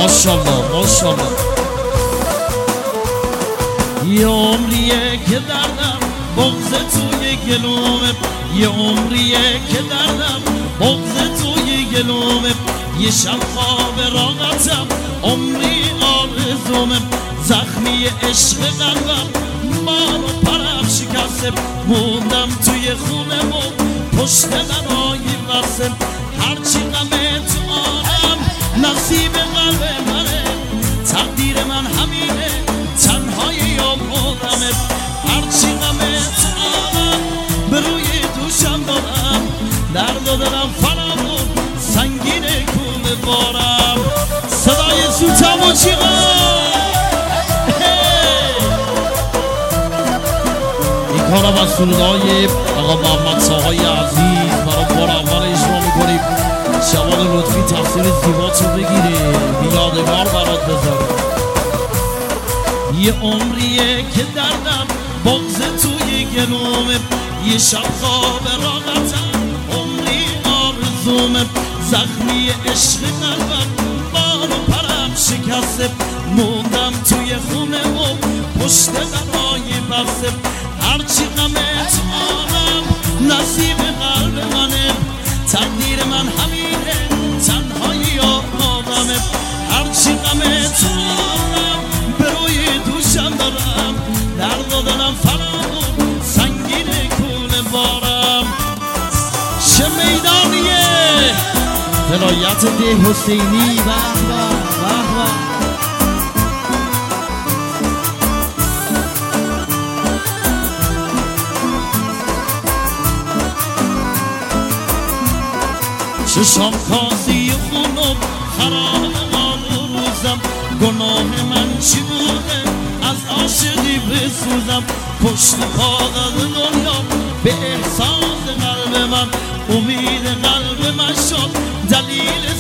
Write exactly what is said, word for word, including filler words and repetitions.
ماشاءالله ماشاءالله. یه عمریه که دردم بغض توی گلومه، یه عمریه که دردم بغض توی گلومه، یه شب خواب راحتم عمری آرزومه، زخمی عشق قلبم مارو پرم شکسته، موندم توی خونه و پشت درای وصل، هرچی غمه تو آهم نصیب قلب منه، تقدیر من همینه تنهای یا مردمه، هرچی غمه تو آهم به روی دوشم دارم، درد و دلم فرامون سنگینه کومه بارم. صدای سوتم و چیغم این کارم از سرودهای آقا محمد ساهای عزیز برای بار اول اجرا میکنیم. شبان لطفی تفسیر زیباتو بگیره بیادگار برات بذاره. یه عمریه که دردم بغض توی گلومه، یه شب خواب راحتم عمری آرزومه، زخمی عشق قلبم بارو پرم شکسته، موندم توی خونه و پشت درای بسته، هرچی غمه تو آهم نصیب قلب منه، تقدیر من همینه تنهایی آدمه، هرچی غمه تو آهم به روی دوشم دارم، درد و دلم فرامون سنگینه کونه بارم. چه میدانیه ولایت ده حسینی به به به. چشام کازی خونم خراب آن روزم، گناه من چی بوده از عاشقی بسوزم، پشت کاغذ دنیا به احساس قلب من، امید قلب من شد دلیل